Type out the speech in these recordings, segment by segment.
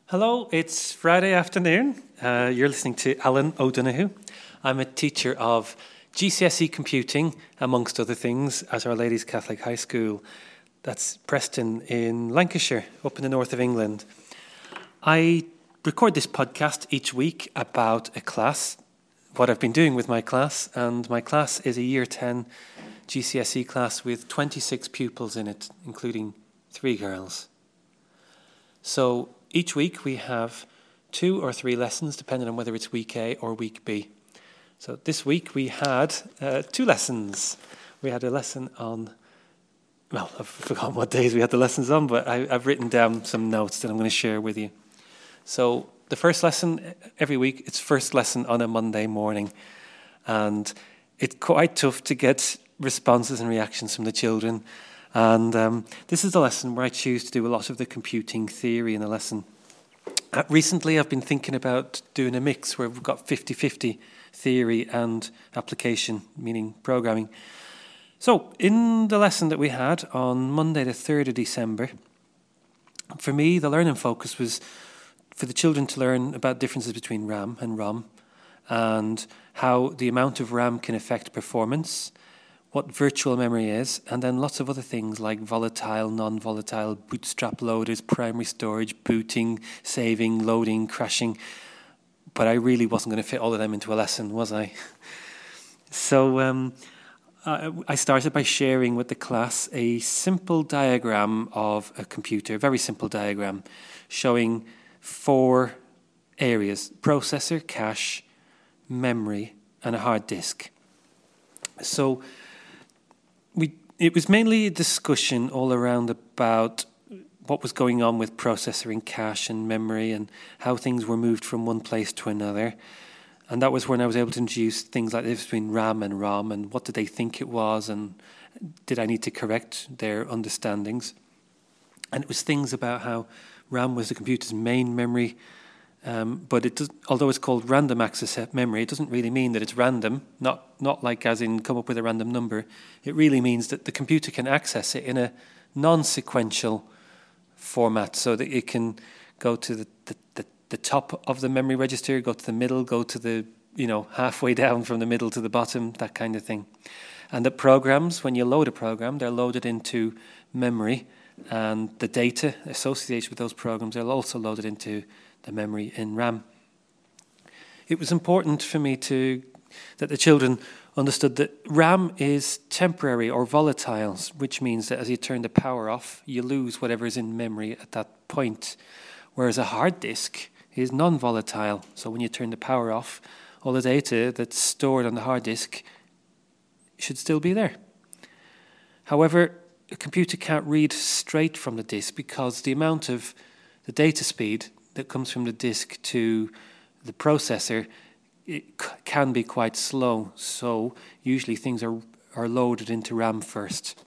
Hello, it's Friday afternoon. You're listening to Alan O'Donoghue. I'm a teacher of GCSE computing, amongst other things, at Our Lady's Catholic High School. That's Preston in Lancashire, up in the north of England. I record this podcast each week about a class, what I've been doing with my class, and my class is a Year 10 GCSE class with 26 pupils in it, including 3 girls. So each week we have 2 or 3 lessons, depending on whether it's week A or week B. So this week we had 2 lessons. We had a lesson on, well, I've forgotten what days we had the lessons on, but I've written down some notes that I'm going to share with you. So the first lesson every week, it's first lesson on a Monday morning. And it's quite tough to get responses and reactions from the children. And this is the lesson where I choose to do a lot of the computing theory in the lesson. Recently, I've been thinking about doing a mix where we've got 50-50 theory and application, meaning programming. So in the lesson that we had on Monday, the 3rd of December, for me, the learning focus was for the children to learn about differences between RAM and ROM and how the amount of RAM can affect performance, what virtual memory is, and then lots of other things like volatile, non-volatile, bootstrap loaders, primary storage, booting, saving, loading, crashing. But I really wasn't going to fit all of them into a lesson, was I? So I started by sharing with the class a simple diagram of a computer, a very simple diagram, showing 4 areas: processor, cache, memory, and a hard disk. So it was mainly a discussion all around about what was going on with processor and cache and memory and how things were moved from one place to another. And that was when I was able to introduce things like this between RAM and ROM and what did they think it was and did I need to correct their understandings. And it was things about how RAM was the computer's main memory, but it does, although it's called random access memory, it doesn't really mean that it's random, not like as in come up with a random number. It really means that the computer can access it in a non-sequential format so that it can go to the top of the memory register, go to the middle, go to the, halfway down from the middle to the bottom, that kind of thing. And the programs, when you load a program, they're loaded into memory, and the data associated with those programs are also loaded into the memory in RAM. It was important for me that the children understood that RAM is temporary or volatile, which means that as you turn the power off, you lose whatever is in memory at that point. Whereas a hard disk is non-volatile. So when you turn the power off, all the data that's stored on the hard disk should still be there. However, a computer can't read straight from the disk because the amount of the data speed that comes from the disk to the processor, it can be quite slow. So usually things are loaded into RAM first.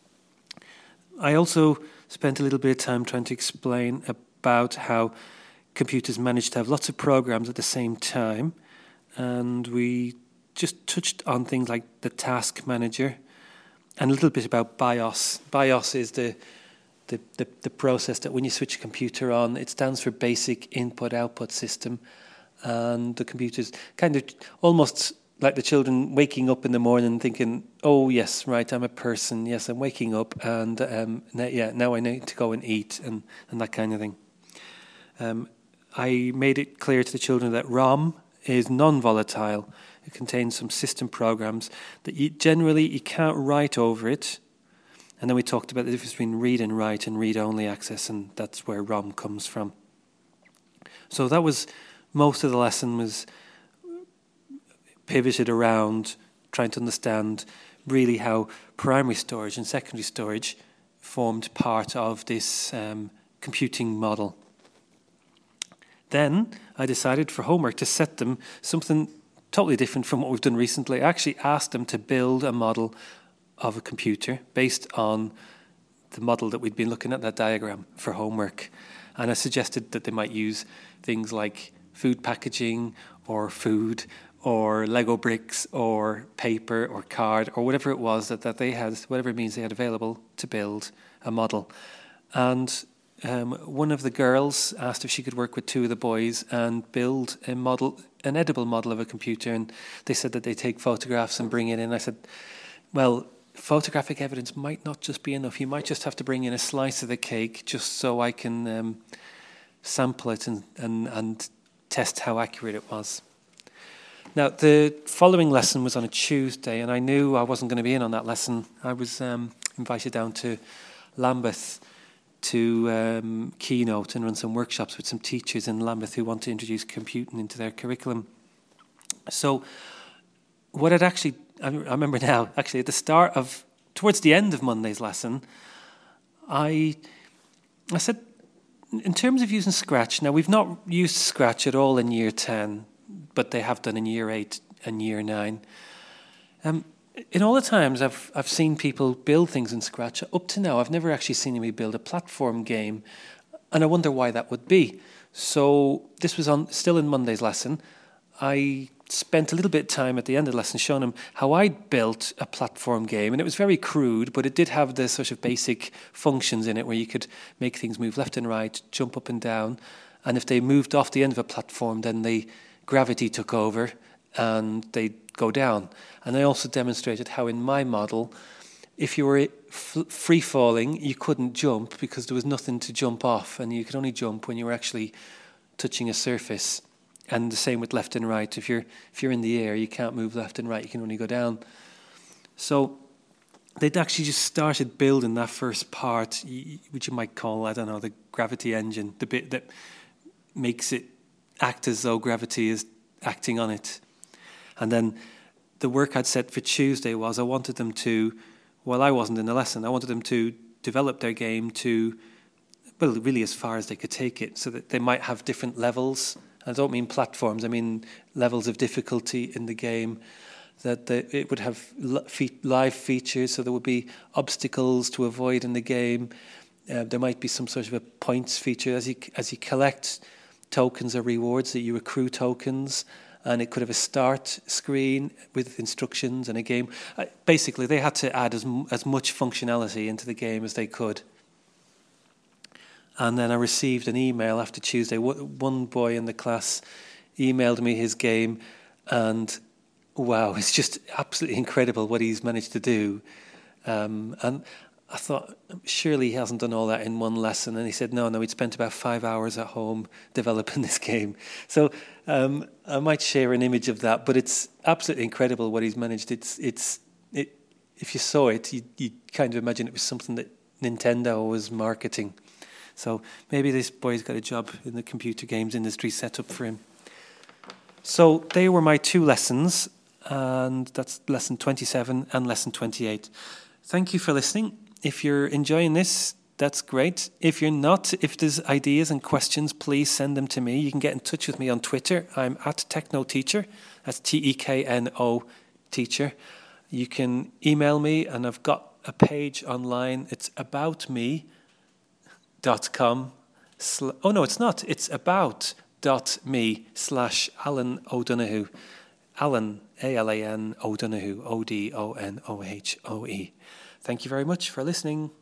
I also spent a little bit of time trying to explain about how computers manage to have lots of programs at the same time. And we just touched on things like the task manager and a little bit about BIOS. BIOS is the process that when you switch a computer on, it stands for Basic Input-Output System. And the computer's kind of almost like the children waking up in the morning thinking, oh, yes, right, I'm a person. Yes, I'm waking up and now I need to go and eat and that kind of thing. I made it clear to the children that ROM is non-volatile. It contains some system programs that you can't write over it. And then we talked about the difference between read and write and read-only access, and that's where ROM comes from. So that was most of the lesson was pivoted around trying to understand really how primary storage and secondary storage formed part of this computing model. Then I decided for homework to set them something totally different from what we've done recently. I actually asked them to build a model of a computer based on the model that we'd been looking at, that diagram, for homework. And I suggested that they might use things like food packaging or food or Lego bricks or paper or card or whatever it was that they had, whatever means they had available to build a model. And one of the girls asked if she could work with two of the boys and build an edible model of a computer, and they said that they take photographs and bring it in. I said, well, photographic evidence might not just be enough. You might just have to bring in a slice of the cake just so I can sample it and test how accurate it was. Now, the following lesson was on a Tuesday, and I knew I wasn't going to be in on that lesson. I was invited down to Lambeth to keynote and run some workshops with some teachers in Lambeth who want to introduce computing into their curriculum. So what I remember now, actually, towards the end of Monday's lesson, I said, in terms of using Scratch, now we've not used Scratch at all in Year 10, but they have done in Year 8 and Year 9. In all the times I've seen people build things in Scratch, up to now I've never actually seen anybody build a platform game, and I wonder why that would be. So this was still in Monday's lesson. I spent a little bit of time at the end of the lesson showing them how I built a platform game, and it was very crude, but it did have the sort of basic functions in it where you could make things move left and right, jump up and down, and if they moved off the end of a platform, then gravity took over and they'd go down. And I also demonstrated how in my model, if you were free falling, you couldn't jump because there was nothing to jump off, and you could only jump when you were actually touching a surface. And the same with left and right. If you're in the air, you can't move left and right, you can only go down. So they'd actually just started building that first part, which you might call, I don't know, the gravity engine, the bit that makes it act as though gravity is acting on it. And then the work I'd set for Tuesday was I wanted them to, while I wasn't in the lesson, I wanted them to develop their game to, well, really as far as they could take it, so that they might have different levels. I don't mean platforms, I mean levels of difficulty in the game, that it would have live features, so there would be obstacles to avoid in the game. There might be some sort of a points feature as you collect tokens or rewards, that you accrue tokens, and it could have a start screen with instructions and a game. Basically, they had to add as much functionality into the game as they could. And then I received an email after Tuesday. One boy in the class emailed me his game, and wow, it's just absolutely incredible what he's managed to do. And I thought, surely he hasn't done all that in one lesson. And he said, no, he'd spent about 5 hours at home developing this game. So I might share an image of that, but it's absolutely incredible what he's managed. If you saw it, you'd kind of imagine it was something that Nintendo was marketing. So maybe this boy's got a job in the computer games industry set up for him. So they were my two lessons, and that's lesson 27 and lesson 28. Thank you for listening. If you're enjoying this, that's great. If you're not, if there's ideas and questions, please send them to me. You can get in touch with me on Twitter. I'm at TeknoTeacher. That's TEKNO teacher. You can email me, and I've got a page online. It's aboutme.com. Oh, no, it's not. It's about.me/Alan O'Donoghue. Alan, Alan O'Donoghue, Odonohoe. Thank you very much for listening.